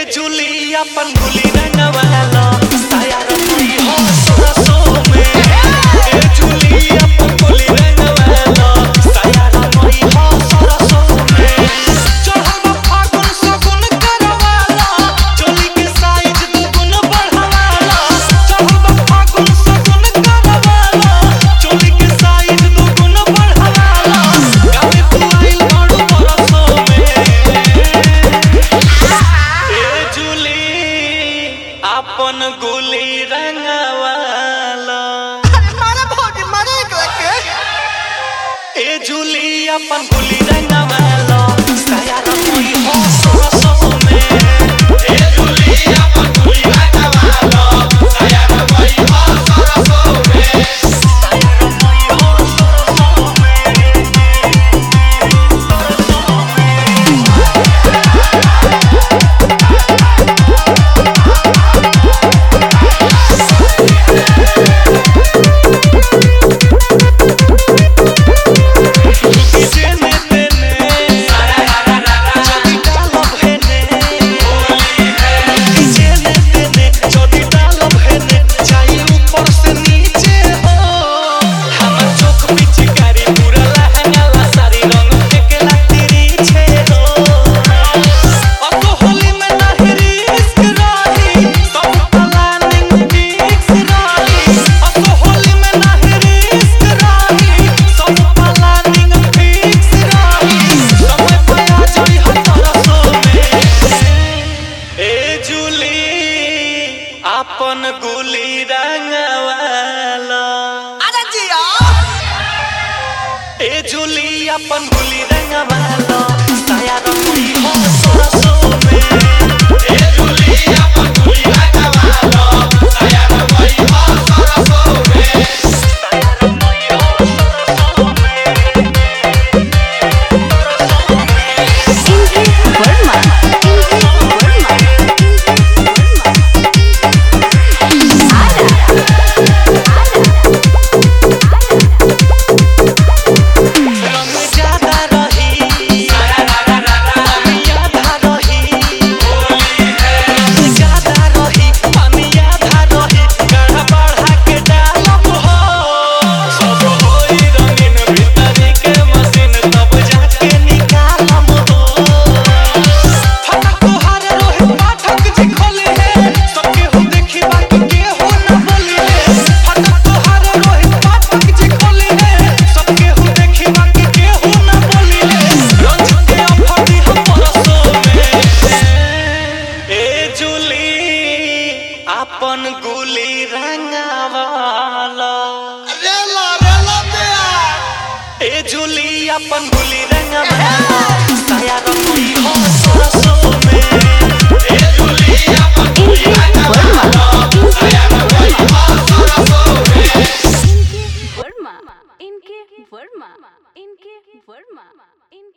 झूली अपन गुली रंगवाला साया रंगी हो सरसों में। ए झूली अपन गुली रंगवाला साया रंगी हो सरसों में। चढ़ल फागुन सगुन करवाला चोली के साइज दुगुन बढ़वाला। चढ़ल फागुन सगुन करवाला चोली के साइज दुगुन बढ़वाला। गावे पुआइल बड़ू बरसों में। अपन गुली रंगवाला ए झूली अपन गुली रंगवाला साया रंगी हो सरसों में। ए झूली अपन गुली रंगवाला साया रंगी हो सरसों में। साया रंगी हो सरसों में। अपन गुली रंगवाला ए झूली अपन गुली रंगवाला साया रंगी हो सरसों में। ए झूली अपन गुली रंगवाला साया रंगी हो सरसों में। साया रंगी हो सरसों में। अपन गुली रंगवाला ए झूली अपन गुली रंगवाला साया रंगी हो सरसों में। ए झूली अपन गुली रंगवाला साया रंगी हो सरसों में। इनके वर्मा